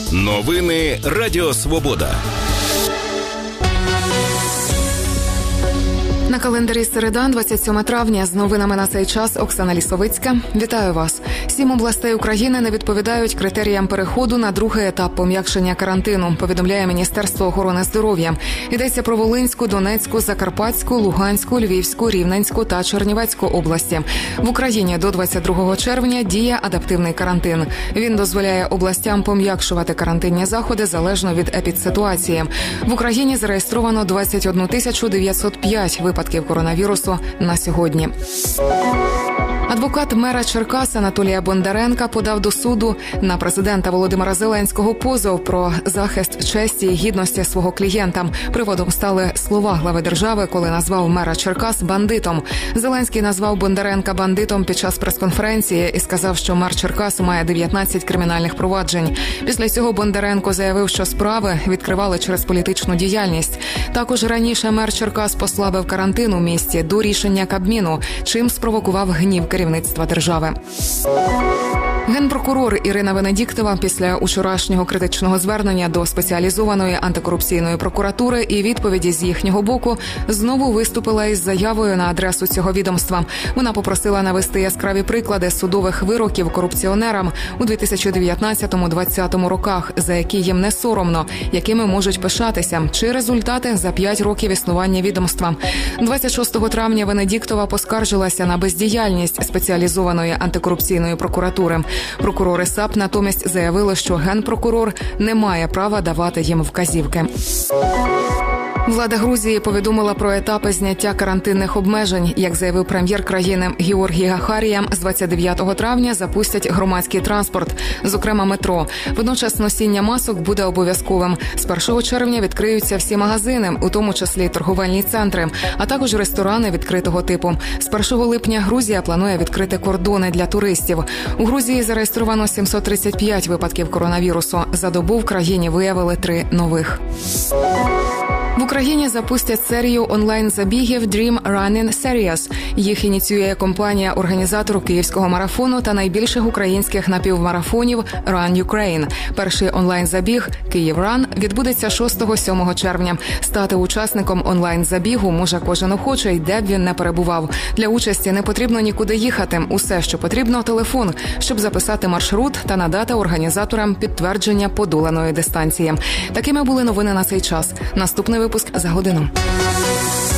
Новини Радіо Свобода. На календарі середа, 27 травня. З новинами на цей час Оксана Лісовицька. Вітаю вас. 7 областей України не відповідають критеріям переходу на другий етап пом'якшення карантину, повідомляє Міністерство охорони здоров'я. Йдеться про Волинську, Донецьку, Закарпатську, Луганську, Львівську, Рівненську та Чернівецьку області. В Україні до 22 червня діє адаптивний карантин. Він дозволяє областям пом'якшувати карантинні заходи залежно від епідситуації. В Україні зареєстровано 21 905 випадків коронавірусу на сьогодні. Адвокат мера Черкас Анатолія Бондаренка подав до суду на президента Володимира Зеленського позов про захист честі і гідності свого клієнта. Приводом стали слова глави держави, коли назвав мера Черкас бандитом. Зеленський назвав Бондаренка бандитом під час прес-конференції і сказав, що мер Черкас має 19 кримінальних проваджень. Після цього Бондаренко заявив, що справи відкривали через політичну діяльність. Також раніше мер Черкас послабив карантин у місті до рішення Кабміну, чим спровокував гнів керівництва держави. Генпрокурор Ірина Венедіктова після учорашнього критичного звернення до спеціалізованої антикорупційної прокуратури і відповіді з їхнього боку знову виступила із заявою на адресу цього відомства. Вона попросила навести яскраві приклади судових вироків корупціонерам у 2019-2020 роках, за які їм не соромно, якими можуть пишатися, чи результати за 5 років існування відомства. 26 травня Венедіктова поскаржилася на бездіяльність спеціалізованої антикорупційної прокуратури. Прокурори САП натомість заявили, що генпрокурор не має права давати їм вказівки. Влада Грузії повідомила про етапи зняття карантинних обмежень. Як заявив прем'єр країни Георгій Гахарія, з 29 травня запустять громадський транспорт, зокрема метро. Водночас носіння масок буде обов'язковим. З 1 червня відкриються всі магазини, у тому числі торговельні центри, а також ресторани відкритого типу. З 1 липня Грузія планує відкрити кордони для туристів. У Грузії зареєстровано 735 випадків коронавірусу. За добу в країні виявили 3 нових. В Україні запустять серію онлайн-забігів Dream Running Series. Їх ініціює компанія-організатор Київського марафону та найбільших українських напівмарафонів Run Ukraine. Перший онлайн-забіг «Київ Ран» відбудеться 6-7 червня. Стати учасником онлайн-забігу може кожен охочий, де б він не перебував. Для участі не потрібно нікуди їхати. Усе, що потрібно – телефон, щоб записати маршрут та надати організаторам підтвердження подоланої дистанції. Такими були новини на цей час. Наступний випуск за годину.